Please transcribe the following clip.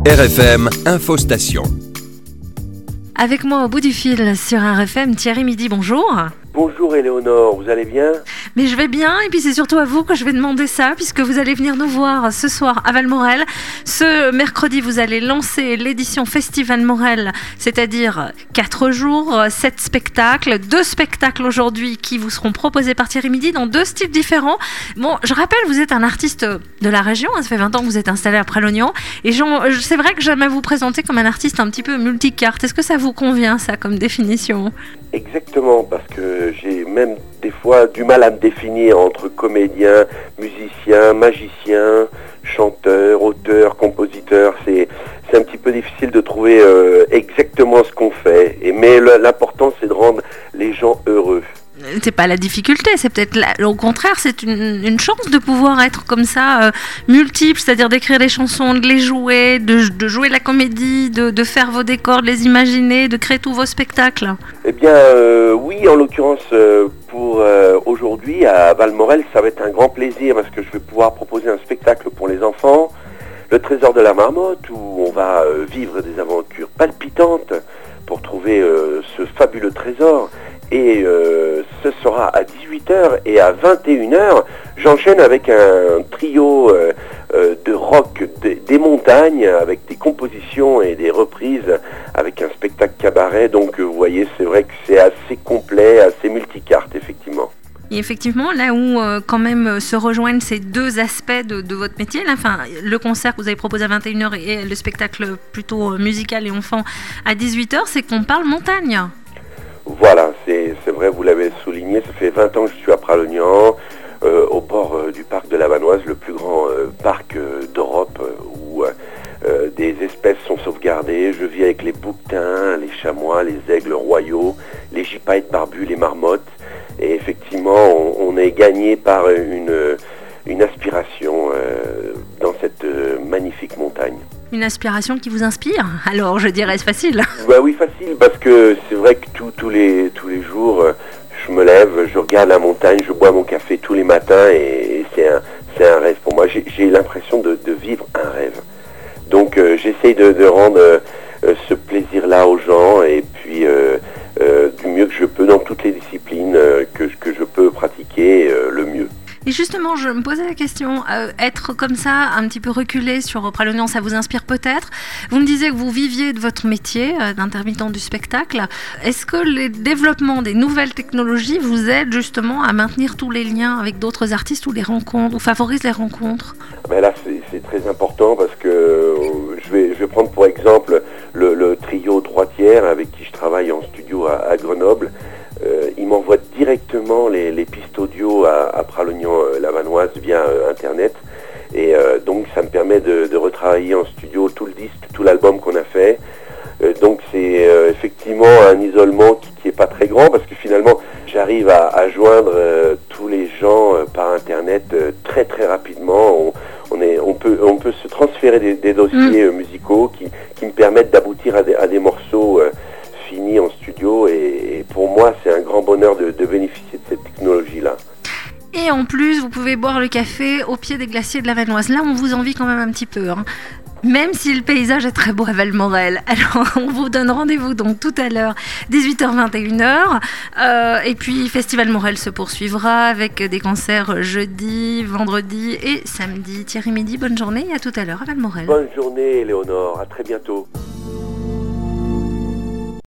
RFM Info Station. Avec moi au bout du fil sur RFM, Thierry Midi, bonjour. Bonjour Éléonore, vous allez bien ? Mais je vais bien, et puis c'est surtout à vous que je vais demander ça, puisque vous allez venir nous voir ce soir à Valmorel. Ce mercredi, vous allez lancer l'édition Festival Morel, c'est-à-dire 4 jours, 7 spectacles, 2 spectacles aujourd'hui qui vous seront proposés par Thierry Midi dans 2 styles différents. Bon, je rappelle, vous êtes un artiste de la région, ça fait 20 ans que vous êtes installé à Pralognan, et c'est vrai que j'aime vous présenter comme un artiste un petit peu multicarte. Est-ce que ça vous convient, ça, comme définition ? Exactement, parce que j'ai même des fois du mal à me définir entre comédien, musicien, magicien, chanteur, auteur, compositeur. C'est un petit peu difficile de trouver exactement ce qu'on fait. Mais l'important, c'est de rendre les gens heureux. C'est pas la difficulté, c'est peut-être au contraire, c'est une chance de pouvoir être comme ça multiple, c'est-à-dire d'écrire des chansons, de les jouer, de jouer la comédie, de faire vos décors, de les imaginer, de créer tous vos spectacles. Eh bien oui, en l'occurrence pour aujourd'hui à Valmorel, ça va être un grand plaisir parce que je vais pouvoir proposer un spectacle pour les enfants, le Trésor de la Marmotte, où on va vivre des aventures palpitantes pour trouver ce fabuleux trésor. Et ce sera à 18h et à 21h, j'enchaîne avec un trio de rock des montagnes, avec des compositions et des reprises, avec un spectacle cabaret. Donc vous voyez, c'est vrai que c'est assez complet, assez multicarte, effectivement. Et effectivement, là où quand même se rejoignent ces 2 aspects de votre métier, là, enfin, le concert que vous avez proposé à 21h et le spectacle plutôt musical et enfant à 18h, c'est qu'on parle montagne. Voilà, c'est vrai, vous l'avez souligné, ça fait 20 ans que je suis à Pralognan, au bord du parc de la Vanoise, le plus grand parc d'Europe où des espèces sont sauvegardées. Je vis avec les bouquetins, les chamois, les aigles royaux, les gypaètes barbus, les marmottes. Et effectivement, on est gagné par une aspiration dans cette magnifique montagne. Une aspiration qui vous inspire ? Alors, je dirais, c'est facile. Bah oui, facile, parce que c'est vrai que tous les jours, je me lève, je regarde la montagne, je bois mon café tous les matins et c'est un rêve pour moi. J'ai l'impression de vivre un rêve. Donc, j'essaye de rendre ce plaisir-là aux gens et puis du mieux que je peux dans toutes les disciplines que je peux pratiquer le mieux. Et justement, je me posais la question, être comme ça, un petit peu reculé sur Pralognan, ça vous inspire peut-être ? Vous me disiez que vous viviez de votre métier d'intermittent du spectacle. Est-ce que le développement des nouvelles technologies vous aide justement à maintenir tous les liens avec d'autres artistes ou les rencontres, ou favorise les rencontres ? Ben là, c'est très important parce que je vais prendre pour exemple le trio 3/3 avec qui je travaille en studio à Grenoble. Ils m'envoient directement les pistes audio à Pralognan-la-Vanoise via Internet. Et donc ça me permet de retravailler en studio tout le disque, tout l'album qu'on a fait. Donc c'est effectivement un isolement qui est pas très grand parce que finalement j'arrive à joindre tous les gens par Internet très très rapidement. On peut se transférer des dossiers musicaux qui me permettent d'aboutir à des morceaux finis en studio et pour moi c'est un grand bonheur de bénéficier de cette technologie-là. Et en plus, vous pouvez boire le café au pied des glaciers de la Vanoise. Là, on vous envie quand même un petit peu, hein. Même si le paysage est très beau à Valmorel. Alors, on vous donne rendez-vous donc tout à l'heure, 18h-21h. Et puis, Festival Morel se poursuivra avec des concerts jeudi, vendredi et samedi. Thierry Midi, bonne journée et à tout à l'heure à Valmorel. Bonne journée, Éléonore. À très bientôt.